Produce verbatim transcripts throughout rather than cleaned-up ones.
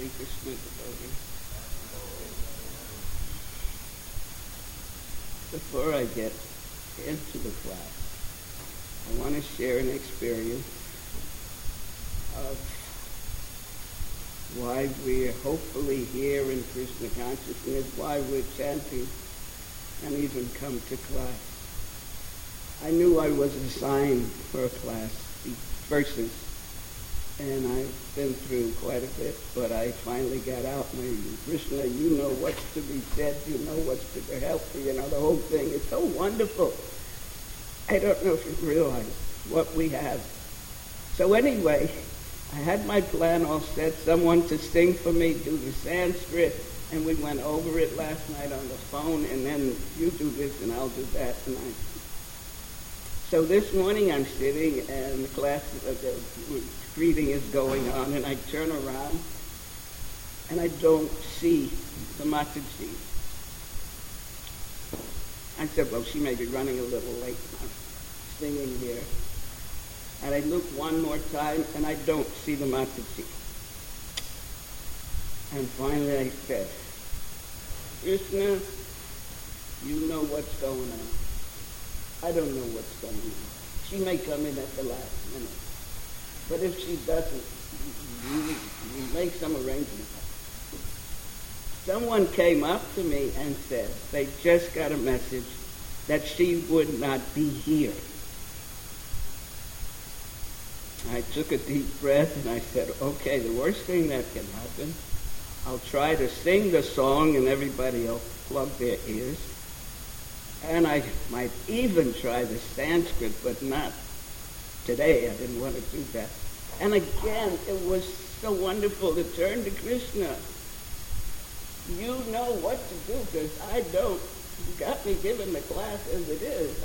Hare Krishna devotee. Before I get into the class, I want to share an experience of why we're hopefully here in Krishna consciousness, why we're chanting and even come to class. I knew I was assigned for a class, the verses, and I've been through quite a bit, but I finally got out. And I, Krishna, you know what's to be said, you know what's to help me, you know, the whole thing is so wonderful. I don't know if you realize what we have. So anyway, I had my plan all set, someone to sing for me, do the Sanskrit, and we went over it last night on the phone, and then you do this and I'll do that. And I, so this morning I'm sitting, and the class, uh, the greeting is going on, and I turn around, and I don't see the Mataji. I said, well, she may be running a little late. I'm singing here. And I look one more time, and I don't see the Mataji. And finally I said, Krishna, you know what's going on. I don't know what's going on. She may come in at the last minute. But if she doesn't, we, we make some arrangements. Someone came up to me and said they just got a message that she would not be here. I took a deep breath and I said, okay, the worst thing that can happen, I'll try to sing the song and everybody will plug their ears. And I might even try the Sanskrit, but not today. I didn't want to do that. And again, it was so wonderful to turn to Krishna. You know what to do, because I don't. You got me given the class as it is.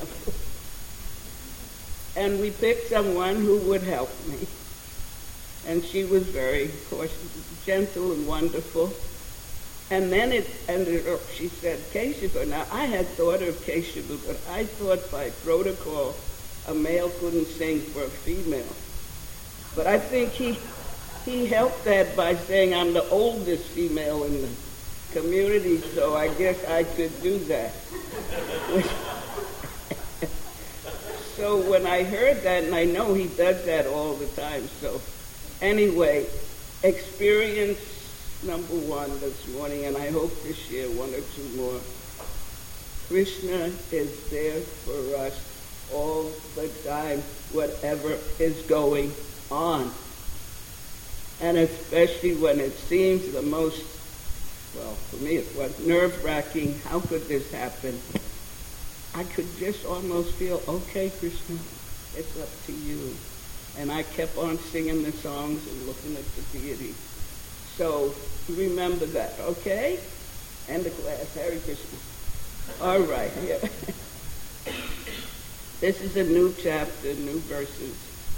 And we picked someone who would help me. And she was very, of course, gentle and wonderful. And then it ended up, she said, Keshava. Now, I had thought of Keshava, but I thought by protocol a male couldn't sing for a female. But I think he he helped that by saying I'm the oldest female in the community, so I guess I could do that. So when I heard that, and I know he does that all the time, so anyway, experience number one this morning, and I hope to share one or two more. Krishna is there for us all the time, whatever is going on. And especially when it seems the most, well, for me it was nerve-wracking. How could this happen? I could just almost feel, okay, Krishna, it's up to you. And I kept on singing the songs and looking at the deity. So remember that, okay? End the class. Hare Krishna. All right. Yeah. This is a new chapter, new verses.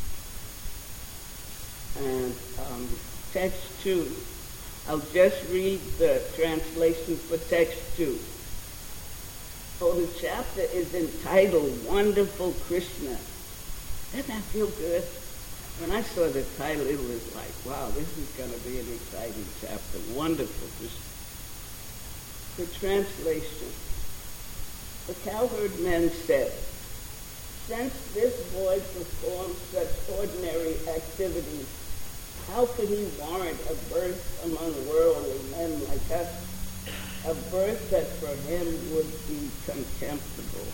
And um, text two. I'll just read the translation for text two. So the chapter is entitled Wonderful Krishna. Doesn't that feel good? When I saw the title, it was like, wow, this is going to be an exciting chapter. Wonderful Krishna. The translation. The cowherd men said, since this boy performs such ordinary activities, how could he warrant a birth among worldly men like us? A birth that for him would be contemptible.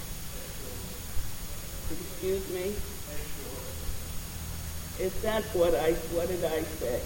Excuse me? Is that what I, what did I say?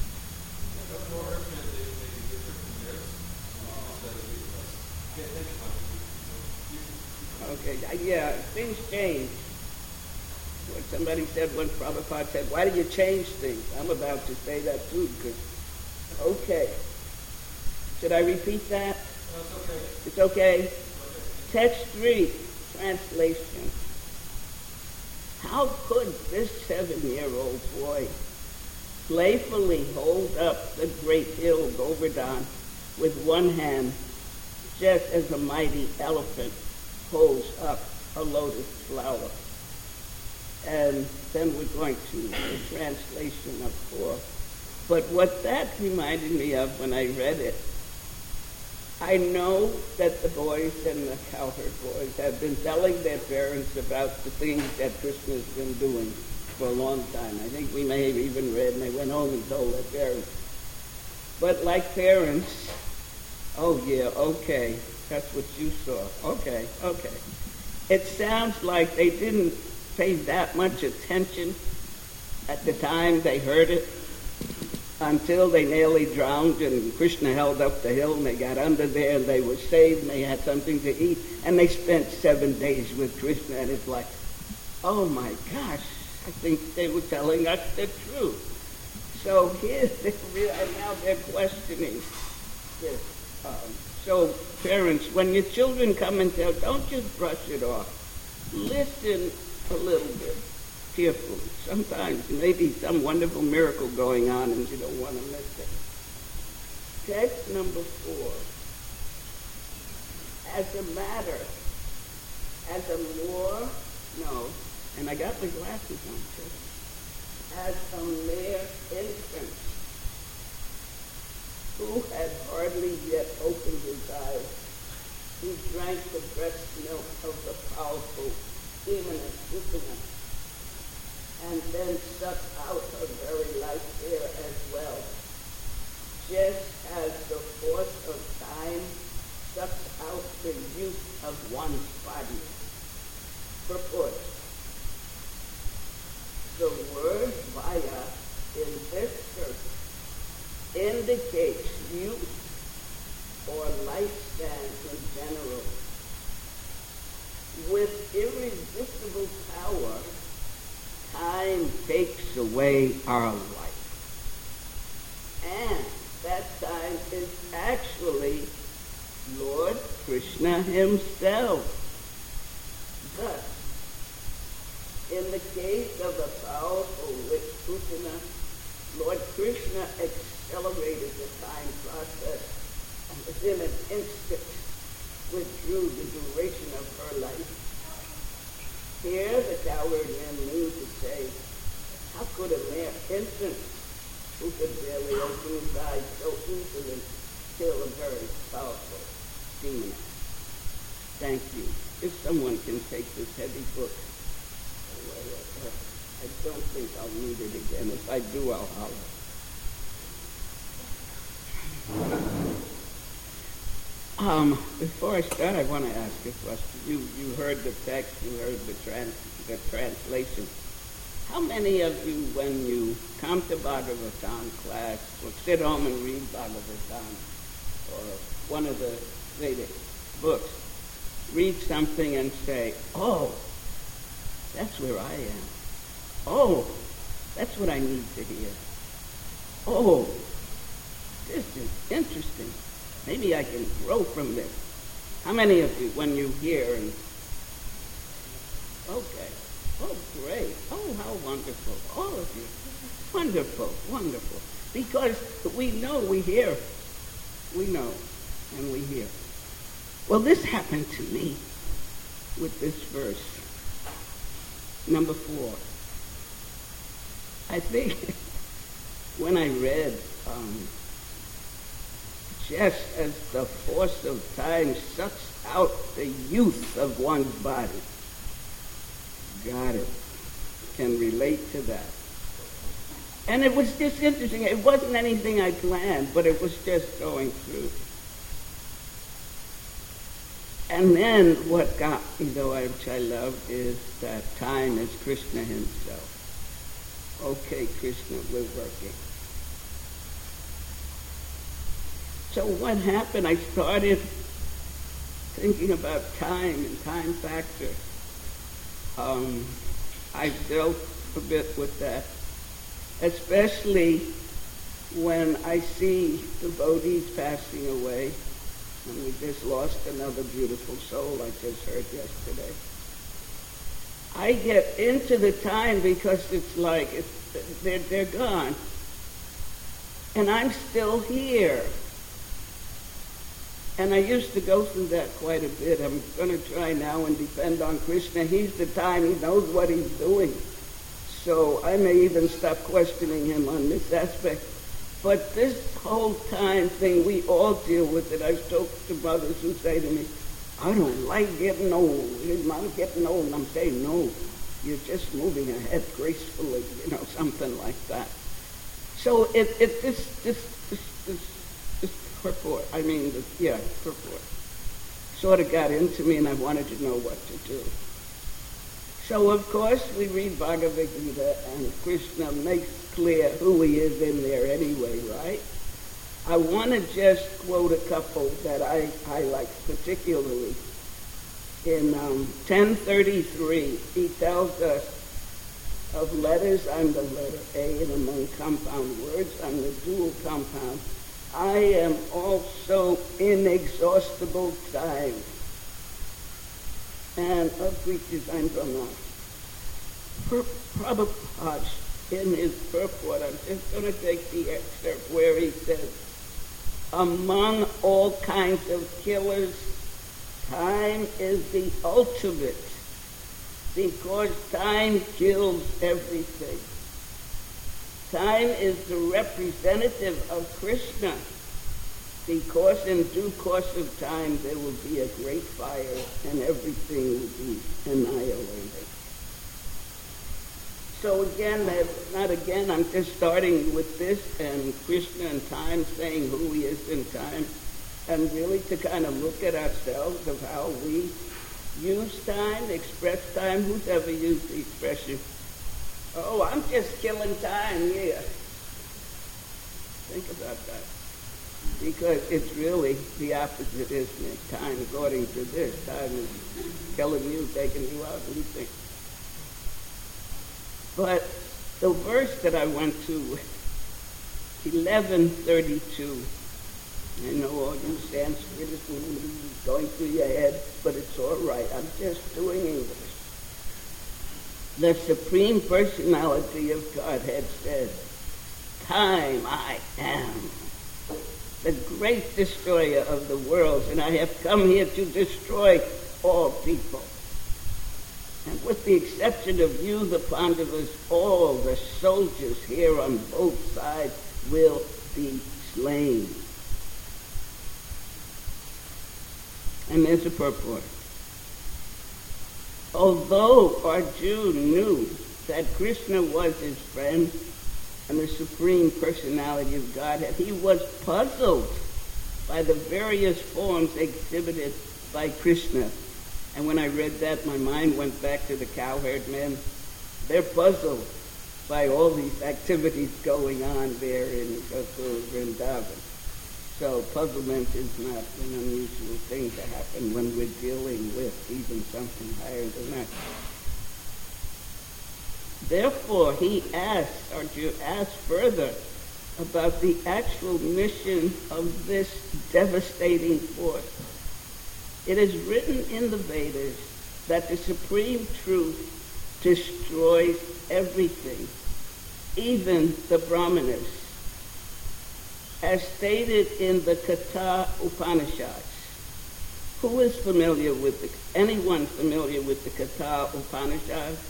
Okay, yeah, things change. What somebody said when Prabhupada said, why do you change things? I'm about to say that too, because, okay. Should I repeat that? No, it's okay. It's okay? Okay. Text three, translation. How could this seven-year-old boy playfully hold up the great hill Govardhan with one hand, just as a mighty elephant holds up a lotus flower? And then we're going to the translation of four. But what that reminded me of when I read it, I know that the boys and the cowherd boys have been telling their parents about the things that Krishna's been doing for a long time. I think we may have even read, and they went home and told their parents. But like parents, oh yeah, okay, that's what you saw. Okay, okay. It sounds like they didn't pay that much attention at the time they heard it until they nearly drowned and Krishna held up the hill and they got under there and they were saved and they had something to eat and they spent seven days with Krishna, and it's like, oh my gosh, I think they were telling us the truth. So here they really, and now they're questioning this. Um, so parents, when your children come and tell, don't just brush it off. Listen a little bit carefully. Sometimes maybe some wonderful miracle going on and you don't want to miss it. Text number four. As a matter, as a more, no, and I got my glasses on too. As a mere infant who had hardly yet opened his eyes, he drank the breast milk of the powerful demon Supina, and then sucked out her very life there as well, just as the force of time sucks out the youth of one's body. Purport. The word vaya in this verse indicates youth or lifespan in general. With irresistible power, time takes away our life. And that time is actually Lord Krishna himself. Thus, in the case of the powerful witch Putana, Lord Krishna accelerated the time process and within an instant withdrew the duration of her life. Here the coward men mean to say, how could a mere infant who could barely open his eyes so easily kill a very powerful demon? Thank you. If someone can take this heavy book away, I don't think I'll need it again. If I do, I'll holler. Um, before I start, I want to ask a question. You you heard the text, you heard the trans the translation. How many of you, when you come to Bhagavatam class, or sit home and read Bhagavatam, or one of the Vedic books, read something and say, oh, that's where I am. Oh, that's what I need to hear. Oh, this is interesting. Maybe I can grow from this. How many of you, when you hear and, okay, oh, great, oh, how wonderful, all of you, wonderful, wonderful. Because we know, we hear, we know, and we hear. Well, this happened to me with this verse, number four. I think when I read, um, just as the force of time sucks out the youth of one's body. Got it. Can relate to that. And it was just interesting. It wasn't anything I planned, but it was just going through. And then what got me, though, which I love, is that time is Krishna himself. Okay, Krishna, we're working. So what happened? I started thinking about time and time factor. Um, I dealt a bit with that, especially when I see devotees passing away. And we just lost another beautiful soul I just heard yesterday. I get into the time because it's like it's, they're, they're gone. And I'm still here. And I used to go through that quite a bit. I'm going to try now and depend on Krishna. He's the time. He knows what he's doing. So I may even stop questioning him on this aspect. But this whole time thing, we all deal with it. I've talked to brothers who say to me, I don't like getting old. I'm getting old. And I'm saying, no, you're just moving ahead gracefully, you know, something like that. So it, it this, this, this, this, this purport, I mean, the, yeah, purport, sort of got into me, and I wanted to know what to do. So, of course, we read Bhagavad Gita, and Krishna makes clear who he is in there anyway, right? I want to just quote a couple that I highlight particularly. In um, ten thirty-three, he tells us of letters, I'm the letter A, and among compound words, I'm the dual compound. I am also inexhaustible time. And of creatures I'm Brahma. Prabhupada, in his purport, I'm just going to take the excerpt where he says, among all kinds of killers, time is the ultimate, because time kills everything. Time is the representative of Krishna, because in due course of time there will be a great fire and everything will be annihilated. So again, not again, I'm just starting with this and Krishna and time, saying who he is in time, and really to kind of look at ourselves of how we use time, express time. Who's ever used the expression, oh, I'm just killing time here? Think about that. Because it's really the opposite, isn't it? Time, according to this, time is killing you, taking you out, and you think. But the verse that I went to, eleven thirty-two, I know all you Sanskrit is going through your head, but it's all right. I'm just doing English. The Supreme Personality of Godhead said, time I am, the great destroyer of the worlds, and I have come here to destroy all people. And with the exception of you, the Pandavas, all the soldiers here on both sides will be slain. And there's a purport. Although Arjuna knew that Krishna was his friend and the Supreme Personality of Godhead, he was puzzled by the various forms exhibited by Krishna. And when I read that, my mind went back to the cowherd men. They're puzzled by all these activities going on there in Gokul Vrindavan. So puzzlement is not an unusual thing to happen when we're dealing with even something higher than that. Therefore, he asked, or to ask further, about the actual mission of this devastating force. It is written in the Vedas that the supreme truth destroys everything, even the Brahmanas. As stated in the Katha Upanishads. Who is familiar with the, anyone familiar with the Katha Upanishads?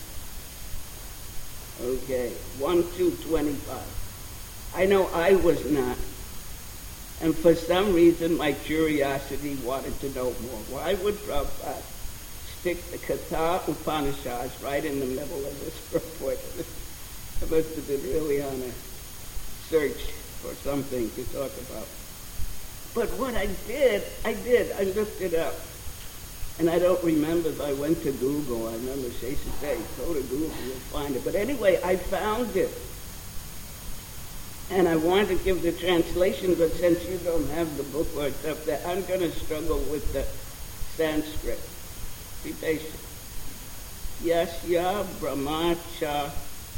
Okay, one, two, twenty-five. I know I was not. And for some reason, my curiosity wanted to know more. Why would Prabhupada stick the Katha Upanishads right in the middle of this report? I must have been really on a search for something to talk about. But what I did, I did, I looked it up. And I don't remember if I went to Google. I remember she used to say, go to Google, you'll find it. But anyway, I found it. And I wanted to give the translation, but since you don't have the book or it's up there, I'm going to struggle with the Sanskrit. Be patient. Yasya Brahmacha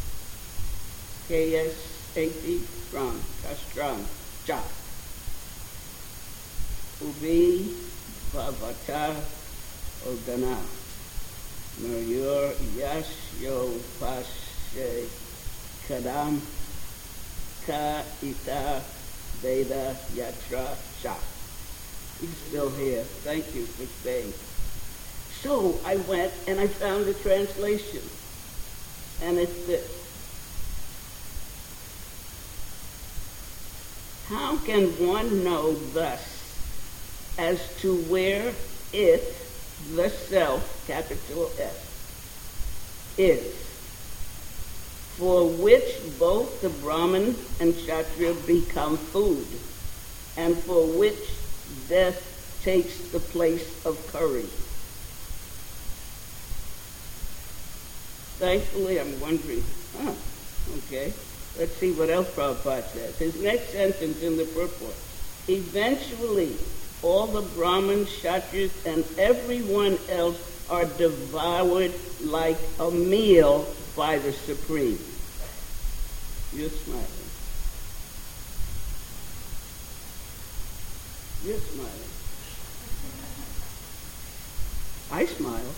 K S eighty strong, strong, cha. Ubi Bhavata Odana. Mayur Yasyo Pashe Kadam Ka Ita Veda Yatra Sha. He's still here. Thank you for staying. So I went and I found a translation. And it's this. How can one know thus as to where it, the self, capital S, is, for which both the Brahman and Kshatriya become food, and for which death takes the place of curry? Thankfully, I'm wondering, huh, okay, let's see what else Prabhupada says. His next sentence in the purport: eventually, all the Brahmins, Kshatriyas, and everyone else are devoured like a meal by the Supreme. You're smiling. You're smiling. I smile.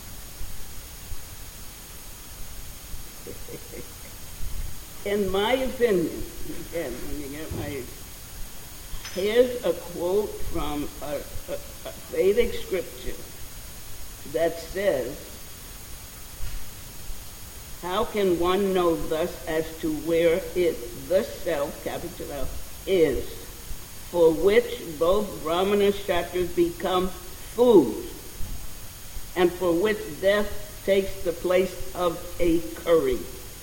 In my opinion, again, when you get my, here's a quote from a, a, a Vedic scripture that says, how can one know thus as to where it, the self, capital L, is, for which both Brahman and Kshatriyas become food, and for which death takes the place of a curry?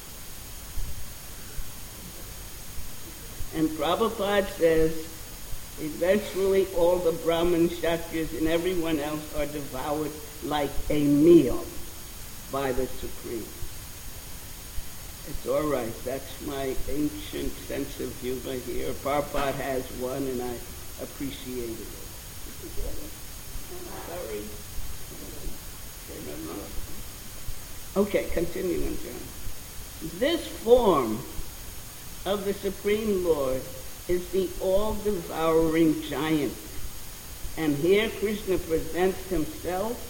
And Prabhupada says, eventually all the Brahmins, Kshatriyas, and everyone else are devoured like a meal by the Supreme. It's all right. That's my ancient sense of humor here. Prabhupada has one, and I appreciated it. Sorry. Okay, continuing, John. This form of the Supreme Lord is the all-devouring giant. And here Krishna presents himself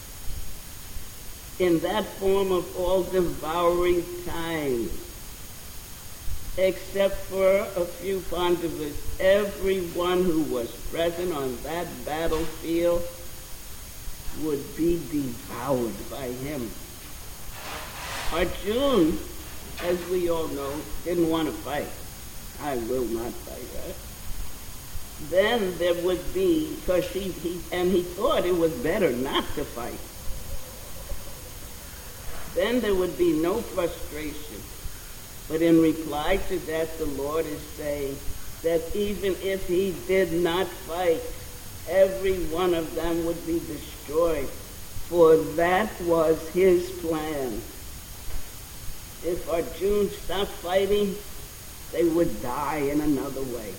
in that form of all-devouring time. Except for a few Pandavas, everyone who was present on that battlefield would be devoured by him. Arjuna, as we all know, didn't want to fight. I will not fight, right? Then there would be, because he, he, and he thought it was better not to fight. Then there would be no frustration. But in reply to that, the Lord is saying that even if he did not fight, every one of them would be destroyed, for that was his plan. If Arjuna stopped fighting, they would die in another way.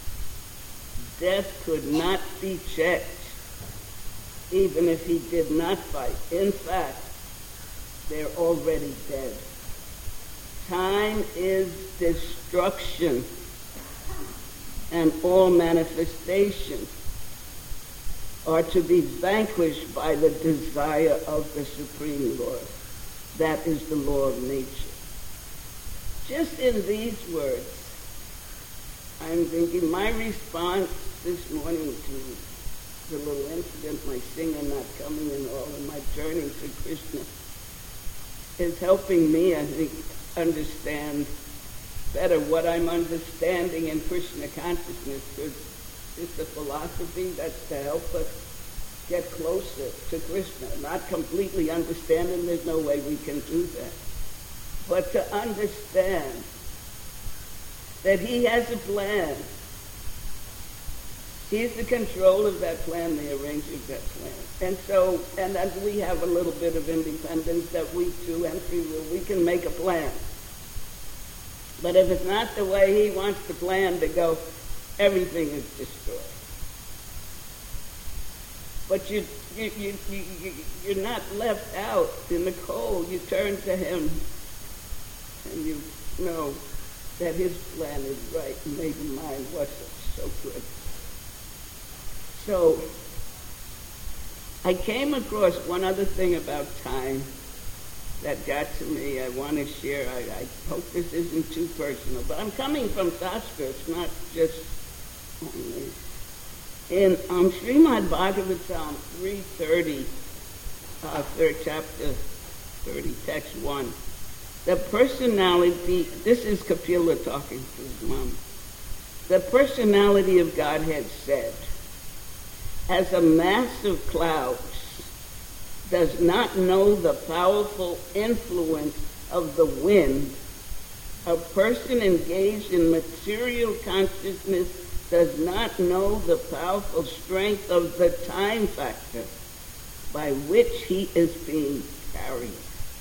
Death could not be checked, even if he did not fight. In fact, they're already dead. Time is destruction, and all manifestations are to be vanquished by the desire of the Supreme Lord. That is the law of nature. Just in these words, I'm thinking my response this morning to the little incident, my singer not coming and all, and my journey to Krishna, is helping me, I think, understand better what I'm understanding in Krishna consciousness, because it's a philosophy that's to help us get closer to Krishna. Not completely understanding, there's no way we can do that. But to understand that he has a plan. He's the control of that plan, the arranger of that plan. And so, and as we have a little bit of independence that we too and free will, we can make a plan. But if it's not the way he wants the plan to go, everything is destroyed. But you, you, you, you, you, you're not left out in the cold. You turn to him and you know that his plan is right and maybe mine wasn't so good. So I came across one other thing about time that got to me. I want to share. I, I hope this isn't too personal, but I'm coming from Shastra. It's not just only. In um, Srimad Bhagavatam three thirty, uh, third chapter, thirty, text one, the personality, this is Kapila talking to his mom. The personality of Godhead said, as a mass of clouds does not know the powerful influence of the wind, a person engaged in material consciousness does not know the powerful strength of the time factor by which he is being carried.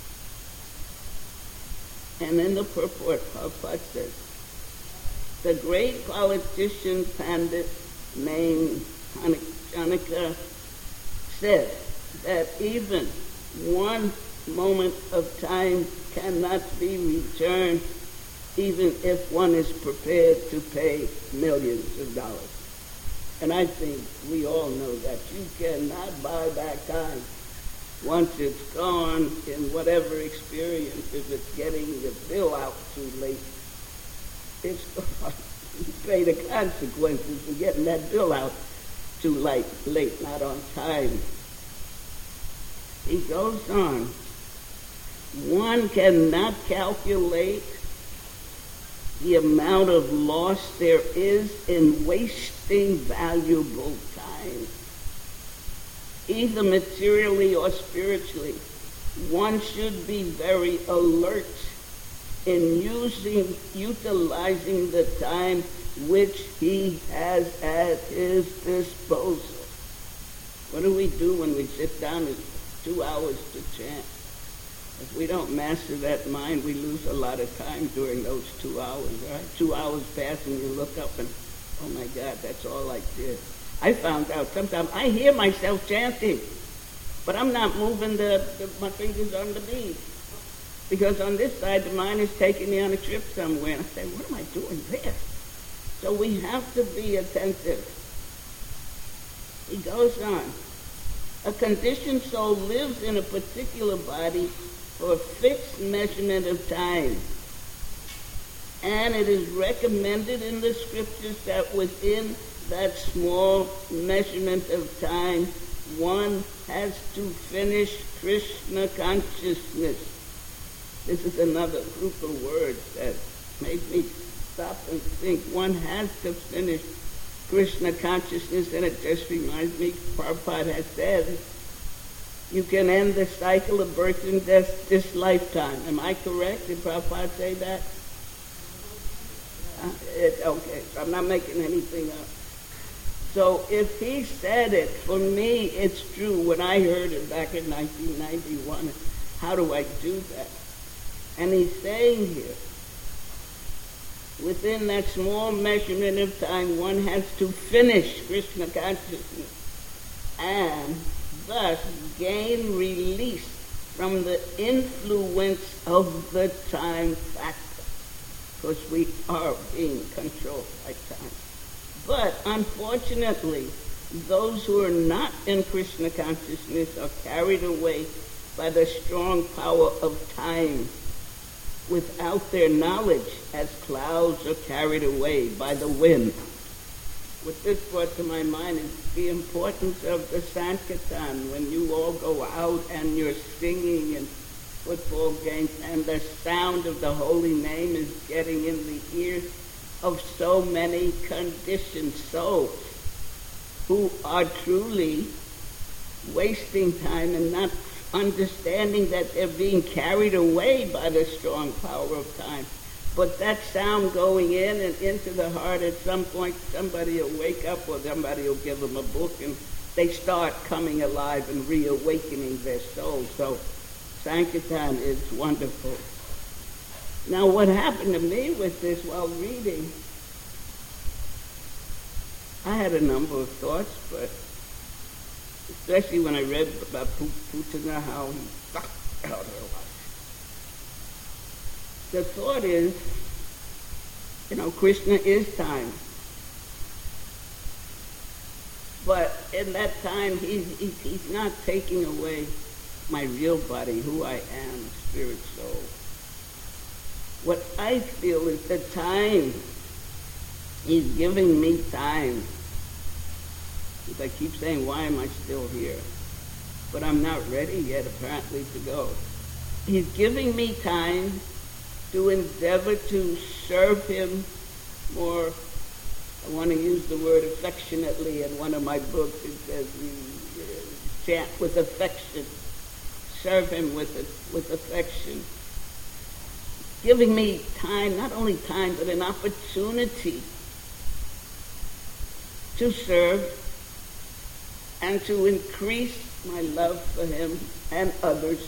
And in the purport, Prabhupada says, the great politician Pandit named Chanakya said that even one moment of time cannot be returned even if one is prepared to pay millions of dollars. And I think we all know that you cannot buy back time. Once it's gone, in whatever experience, if it's getting the bill out too late, it's gone. You pay the consequences for getting that bill out too late, late, not on time. He goes on. One cannot calculate the amount of loss there is in wasting valuable time, either materially or spiritually. One should be very alert in using, utilizing the time which he has at his disposal. What do we do when we sit down and two hours to chant? If we don't master that mind, we lose a lot of time during those two hours, right? Two hours pass and you look up and, oh my God, that's all I did. I found out sometimes I hear myself chanting, but I'm not moving the, the my fingers on the bead. Because on this side, the mind is taking me on a trip somewhere. And I say, what am I doing there? So we have to be attentive. He goes on. A conditioned soul lives in a particular body for a fixed measurement of time. And it is recommended in the scriptures that within that small measurement of time, one has to finish Krishna consciousness. This is another group of words that made me stop and think. One has to finish Krishna consciousness, and it just reminds me, Prabhupada has said, you can end the cycle of birth and death this lifetime. Am I correct? Did Prabhupada say that? Uh, it, okay, so I'm not making anything up. So if he said it, for me, it's true. When I heard it back in nineteen ninety-one, how do I do that? And he's saying here, within that small measurement of time, one has to finish Krishna consciousness and thus gain release from the influence of the time factor, because we are being controlled by time. But unfortunately, those who are not in Krishna consciousness are carried away by the strong power of time without their knowledge, as clouds are carried away by the wind. What this brought to my mind is the importance of the Sankirtan, when you all go out and you're singing in football games and the sound of the holy name is getting in the ears of so many conditioned souls who are truly wasting time and not understanding that they're being carried away by the strong power of time. But that sound going in and into the heart, at some point somebody will wake up or somebody will give them a book and they start coming alive and reawakening their souls. So Sankirtan is wonderful. Now what happened to me with this while reading, I had a number of thoughts, but especially when I read about Putana, how he sucked out her life. The thought is, you know, Krishna is time. But in that time, he's, he's, he's not taking away my real body, who I am, spirit, soul. What I feel is the time, he's giving me time. Because I keep saying, why am I still here? But I'm not ready yet, apparently, to go. He's giving me time to endeavor to serve him more I want to use the word affectionately. In one of my books it says you uh, chant with affection, serve him with with affection. Giving me time, not only time, but an opportunity to serve and to increase my love for him and others,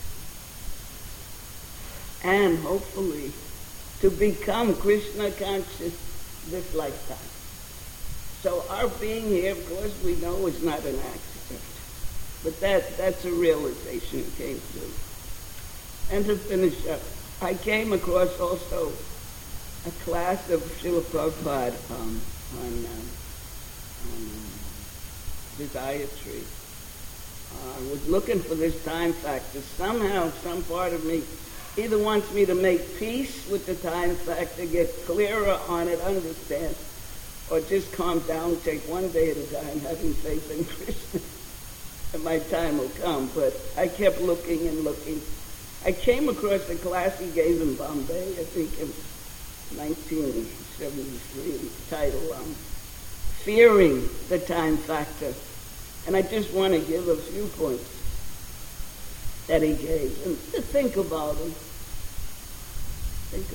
and hopefully to become Krishna conscious this lifetime. So our being here, of course, we know is not an accident, but that that's a realization it came to. And to finish up, I came across also a class of Srila Prabhupada um, on, um, on um, desire tree. Uh, I was looking for this time factor. Somehow, some part of me either wants me to make peace with the time factor, get clearer on it, understand, or just calm down, take one day at a time, having faith in Krishna, and my time will come. But I kept looking and looking. I came across a class he gave in Bombay, I think in nineteen seventy-three, titled um, Fearing the Time Factor. And I just want to give a few points that he gave. And to think about them. Think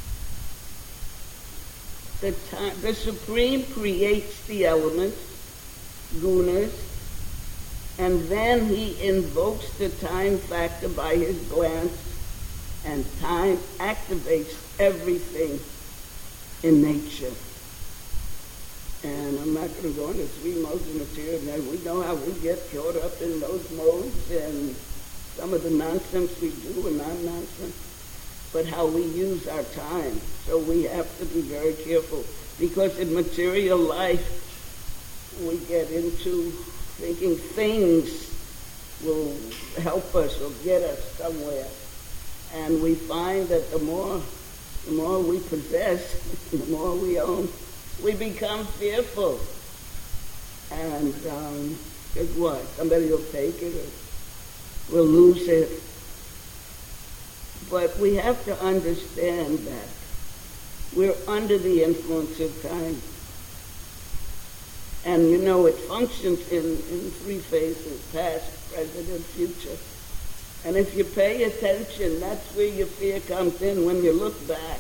about it. The, time, the Supreme creates the elements, gunas, and then he invokes the time factor by his glance, and time activates everything in nature. And I'm not going to go into three modes of material. And we know how we get caught up in those modes and some of the nonsense we do and non-nonsense, but how we use our time. So we have to be very careful, because in material life we get into thinking things will help us or get us somewhere. And we find that the more the more we possess, the more we own, we become fearful. And um, guess what? Somebody will take it or we'll lose it. But we have to understand that we're under the influence of time. And you know, it functions in, in three phases: past, present, and future. And if you pay attention, that's where your fear comes in. When you look back,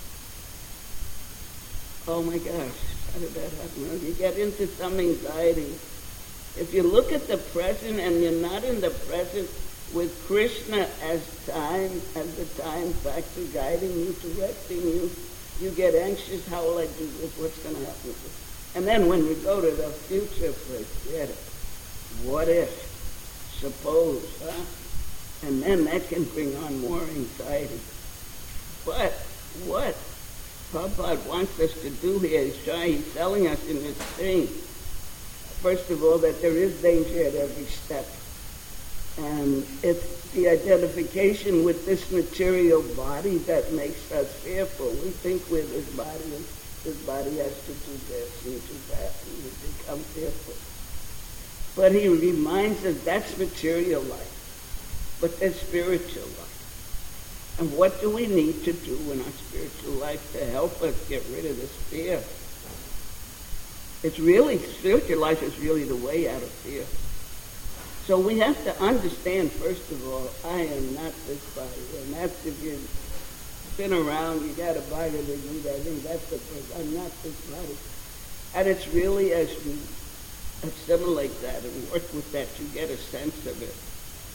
oh my gosh, how did that happen? You get into some anxiety. If you look at the present and you're not in the present with Krishna as time, as the time factor guiding you, directing you, you get anxious. How will I do this? What's going to happen with this? And then when you go to the future, forget it. What if? Suppose, huh? And then that can bring on more anxiety. But what Prabhupada wants us to do here is try, he's telling us in this thing, first of all, that there is danger at every step. And it's the identification with this material body that makes us fearful. We think we're this body, and this body has to do this and do that, and we become fearful. But he reminds us that's material life, but there's spiritual life. And what do we need to do in our spiritual life to help us get rid of this fear? It's really, spiritual life is really the way out of fear. So we have to understand, first of all, I am not this body. And that's, if you've been around, you got a body that you, I think that's the first, I'm not this body. And it's really as you assimilate that and work with that, you get a sense of it.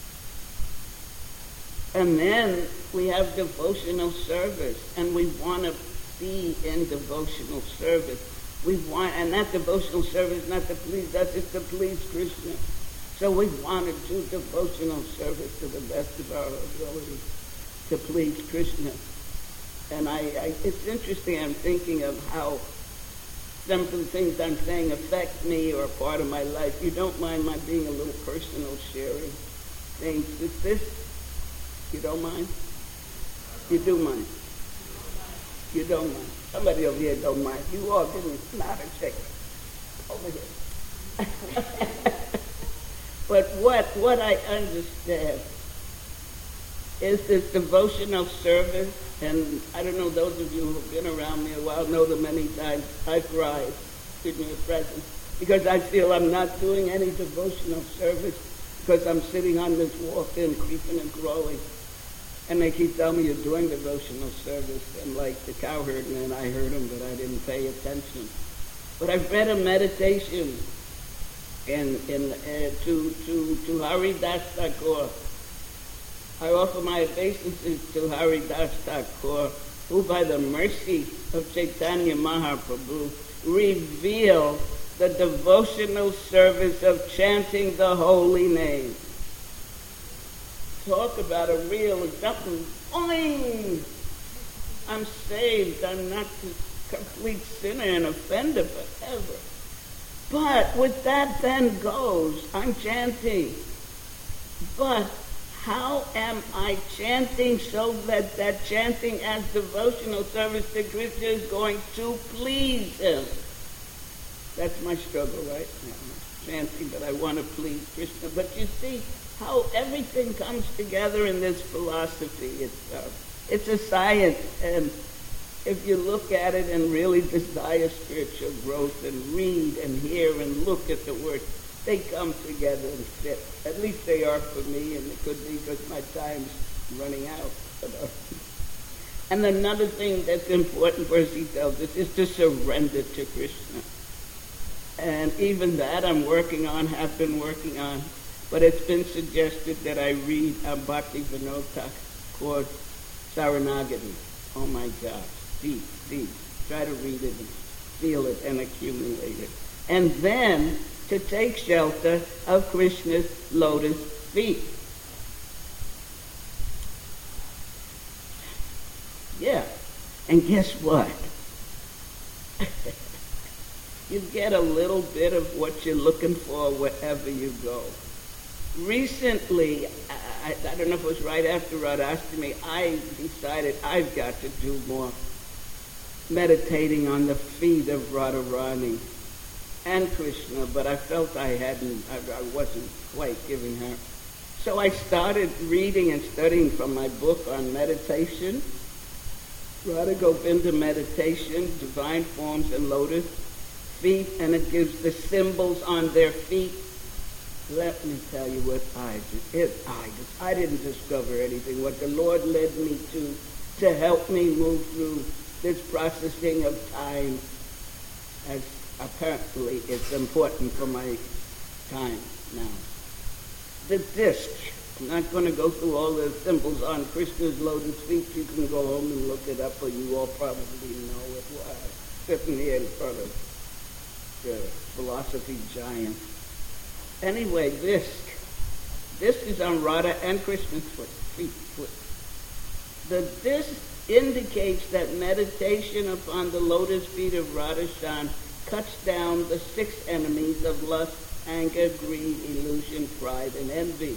And then we have devotional service, and we want to be in devotional service. We want, and that devotional service, not to please us, it's to please Krishna. So we want to do devotional service to the best of our ability to please Krishna. And I, I, it's interesting, I'm thinking of how some of the things I'm saying affect me or a part of my life. You don't mind my being a little personal sharing things. Is this, you don't mind? You do mind. You don't mind. Somebody over here don't mind. You all didn't nod and shake. Over here. But what, what I understand is this devotional service, and I don't know, those of you who have been around me a while know that many times I cried in your presence, because I feel I'm not doing any devotional service because I'm sitting on this walk and creeping and growing. And they keep telling me you're doing devotional service. And like the cow herdman, I heard him, but I didn't pay attention. But I've read a meditation in, in, uh, to, to, to Hari Das Thakur. I offer my obeisances to Hari Das Thakur, who by the mercy of Chaitanya Mahaprabhu revealed the devotional service of chanting the holy name. Talk about a real something. Boing! I'm saved. I'm not a complete sinner and offender forever. But with that then goes, I'm chanting. But how am I chanting so that that chanting as devotional service to Krishna is going to please him? That's my struggle right now. I'm chanting, but I want to please Krishna. But you see how everything comes together in this philosophy. It's, uh, it's a science, and if you look at it and really desire spiritual growth and read and hear and look at the Word, they come together and fit. At least they are for me, and it could be because my time's running out. But, uh, and another thing that's important, first he tells us, is to surrender to Krishna. And even that I'm working on, have been working on. But it's been suggested that I read uh, Bhakti Vinod Thakur Saranagati. Oh my gosh, deep, deep. Try to read it and feel it and accumulate it. And then to take shelter of Krishna's lotus feet. Yeah, and guess what? You get a little bit of what you're looking for wherever you go. Recently, I, I don't know if it was right after Radhastami, I decided I've got to do more meditating on the feet of Radharani and Krishna, but I felt I hadn't, I, I wasn't quite giving her. So I started reading and studying from my book on meditation, Radha Govinda Meditation, Divine Forms and Lotus Feet, and it gives the symbols on their feet. Let me tell you what I did. It, I, did. I didn't discover anything. What the Lord led me to, to help me move through this processing of time, as apparently it's important for my time now. The disc. I'm not going to go through all the symbols on Krishna's lotus feet. You can go home and look it up, or you all probably know it. Wow. Sitting here in front of the philosophy giant. Anyway, this, this is on Radha and Krishna's foot, feet, foot. The disc indicates that meditation upon the lotus feet of Radharani cuts down the six enemies of lust, anger, greed, illusion, pride, and envy.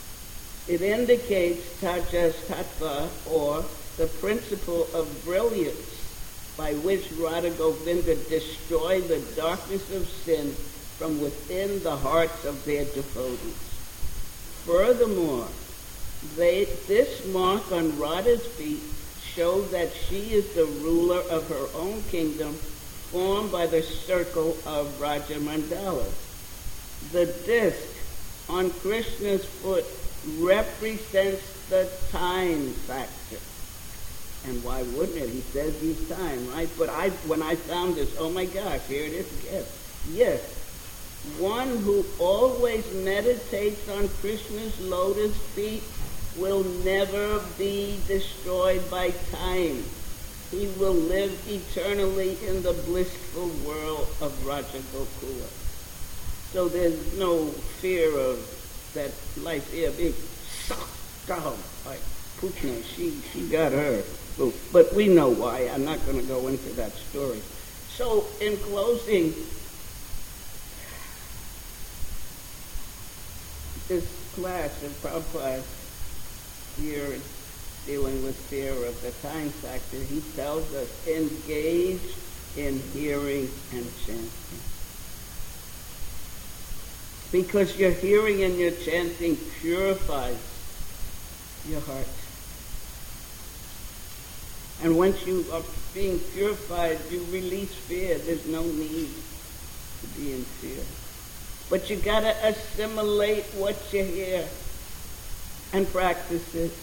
It indicates Tajas Tattva, or the principle of brilliance, by which Radha Govinda destroy the darkness of sin from within the hearts of their devotees. Furthermore, they, this mark on Radha's feet shows that she is the ruler of her own kingdom, formed by the circle of Raja Mandala. The disc on Krishna's foot represents the time factor. And why wouldn't it? He says he's time, right? But I, when I found this, oh my gosh, here it is again. Yes, one who always meditates on Krishna's lotus feet will never be destroyed by time. He will live eternally in the blissful world of Raja Gokula. So there's no fear of that life here being sucked down by Putna. She, she got her. But we know why. I'm not going to go into that story. So in closing, this class of Prabhupada here is dealing with fear of the time factor. He tells us, engage in hearing and chanting. Because your hearing and your chanting purifies your heart. And once you are being purified, you release fear. There's no need to be in fear. But you got to assimilate what you hear and practice it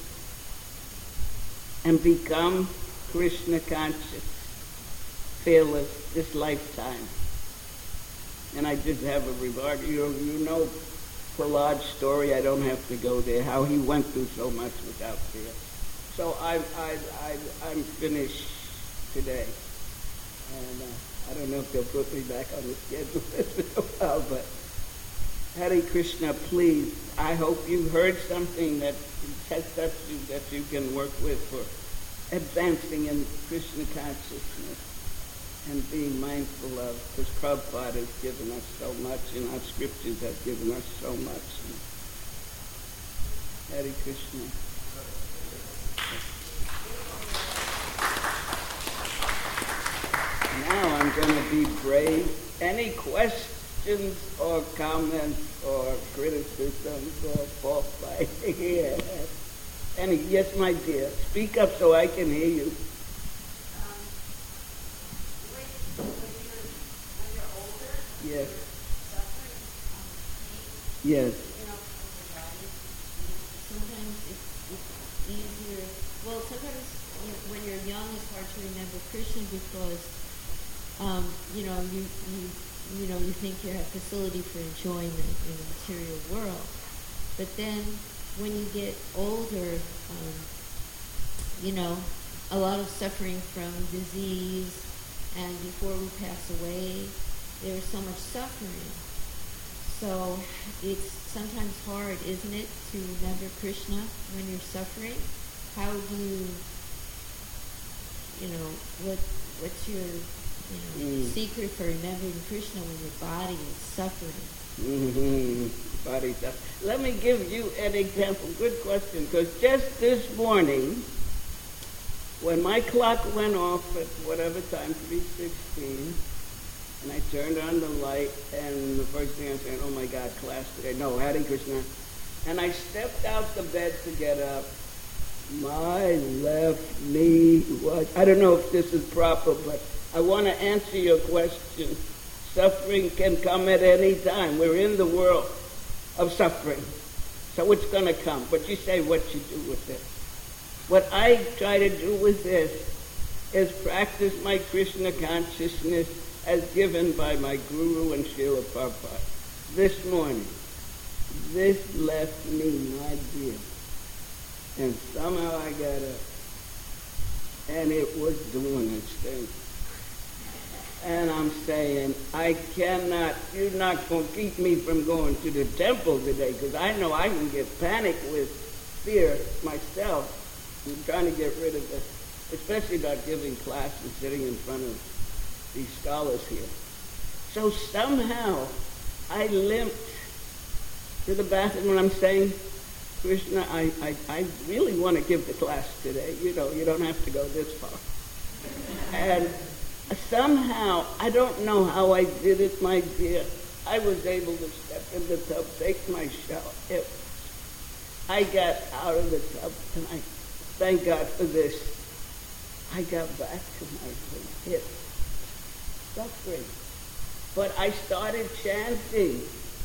and become Krishna conscious, fearless this lifetime. And I did have a remark. You, you know Prahlad's story. I don't have to go there, how he went through so much without fear. So I, I, I, I'm finished today. And uh, I don't know if they'll put me back on the schedule in a while, but Hare Krishna, please. I hope you heard something that has touched you, that you can work with for advancing in Krishna consciousness and being mindful of, because Prabhupada has given us so much, and our scriptures have given us so much. Hare Krishna. Now I'm going to be brave. Any questions or comments or criticisms or fault finding here? Any? Yes, my dear. Speak up so I can hear you. Um, when, when, you're, when you're older, Yes. suffering, um, pain, Yes. you know, from your body, sometimes it's, it's easier. Well, sometimes you know, when you're young, it's hard to remember Krishna because, um, you know, you, you you know, you think you have facility for enjoyment in the material world. But then when you get older, um, you know, a lot of suffering from disease, and before we pass away, there's so much suffering. So it's sometimes hard, isn't it, to remember Krishna when you're suffering? How do you, you know, what what's your you know, Mm. secret for remembering Krishna when your body is suffering? Mm-hmm. Body stuff. Let me give you an example. Good question. Because just this morning, when my clock went off at whatever time, three sixteen, and I turned on the light, and the first thing I said, oh my God, class today. No, Hare Krishna. And I stepped out the bed to get up. My left knee was, I don't know if this is proper, but I want to answer your question. Suffering can come at any time. We're in the world of suffering. So it's going to come. But you say what you do with it. What I try to do with this is practice my Krishna consciousness as given by my Guru and Srila Prabhupada. This morning, this left knee, my dear, and somehow I got up, and it was doing its thing. And I'm saying, I cannot, you're not going to keep me from going to the temple today, because I know I can get panicked with fear myself. I'm trying to get rid of it, especially about giving class and sitting in front of these scholars here. So somehow I limped to the bathroom and I'm saying, Krishna, I, I, I really want to give the class today. You know, you don't have to go this far. And somehow, I don't know how I did it, my dear. I was able to step in the tub, take my shower. It, I got out of the tub, and I thank God for this. I got back to my hip suffering. But I started chanting.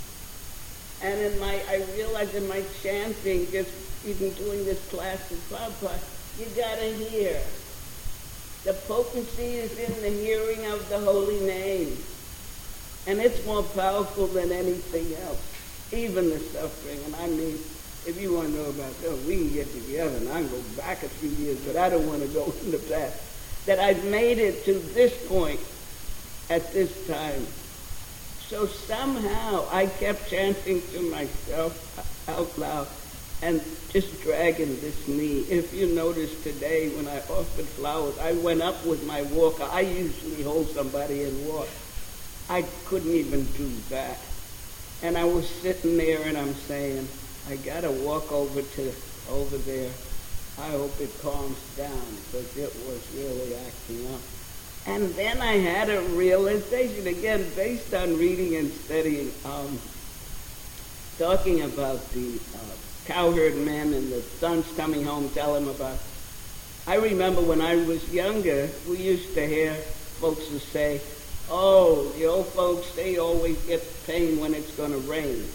And in my, I realized in my chanting, just even doing this class with Papa, you gotta hear. The potency is in the hearing of the holy name. And it's more powerful than anything else, even the suffering. And I mean, if you want to know about that, we can get together and I can go back a few years, but I don't want to go in the past. That I've made it to this point at this time. So somehow I kept chanting to myself out loud and just dragging this knee. If you notice today when I offered flowers, I went up with my walker. I usually hold somebody and walk. I couldn't even do that. And I was sitting there and I'm saying, I gotta walk over to over there. I hope it calms down because it was really acting up. And then I had a realization, again, based on reading and studying, um, talking about the uh, cowherd men and the sons coming home, tell him about. I remember when I was younger, we used to hear folks who say, Oh, the old folks, they always get pain when it's going to rain.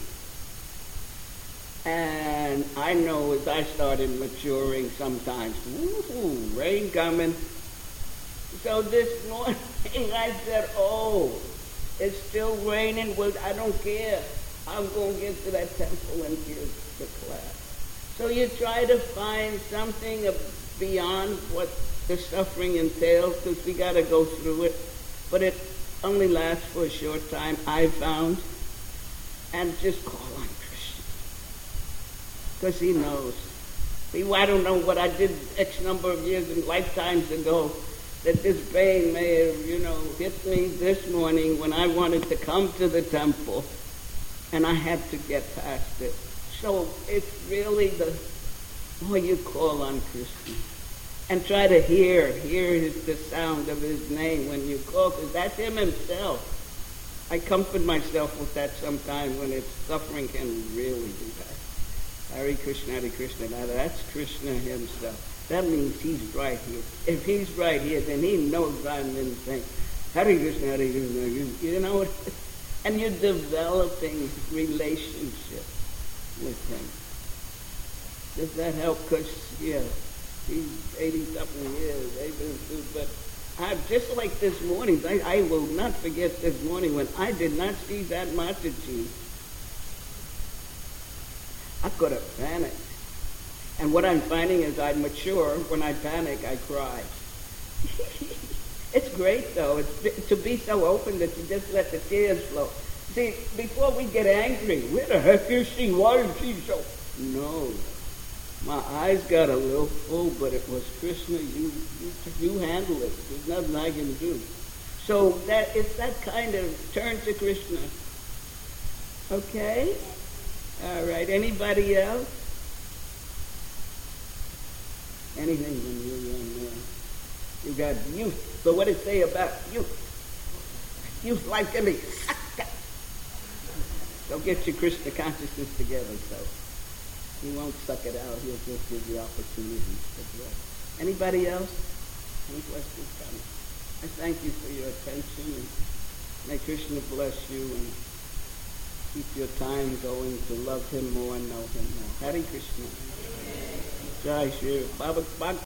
And I know as I started maturing sometimes, woo-hoo, rain coming. So this morning I said, oh, it's still raining. Well, I don't care. I'm going to get to that temple and give the class. So you try to find something beyond what the suffering entails, because we got to go through it. But it only lasts for a short time, I found. And just call on Krishna, because he knows. See, I don't know what I did X number of years and lifetimes ago, that this pain may have, you know, hit me this morning when I wanted to come to the temple, and I had to get past it. So it's really the more you call on Krishna and try to hear, hear his, the sound of his name when you call, because that's him himself. I comfort myself with that sometimes when it's suffering can really be bad. Hare Krishna, Hare Krishna, now that's Krishna himself. That means he's right here. If he's right here, then he knows I'm in sync. Hare Krishna, Hare Krishna, you know, and you're developing relationship with him. Does that help? Because, yeah, he's eighty-something years, they've been through, but I, just like this morning, I, I will not forget this morning when I did not see that Mataji. I could have panicked. And what I'm finding is I mature. When I panic, I cry. It's great, though, it's, to be so open that you just let the tears flow. See, before we get angry, where the heck is she? Why is she so? No. My eyes got a little full, but it was Krishna. You, you, you handle it. There's nothing I can do. So that it's that kind of turn to Krishna. Okay? All right. Anybody else? Anything when you're young man. You got youth. So what did it say about youth? Youth like me. So get your Krishna consciousness together, so he won't suck it out. He'll just give you opportunities to grow. Anybody else? Any questions, comments? I thank you for your attention, and may Krishna bless you and keep your time going to love him more and know him more. Hare Krishna. Jai Shri Baba.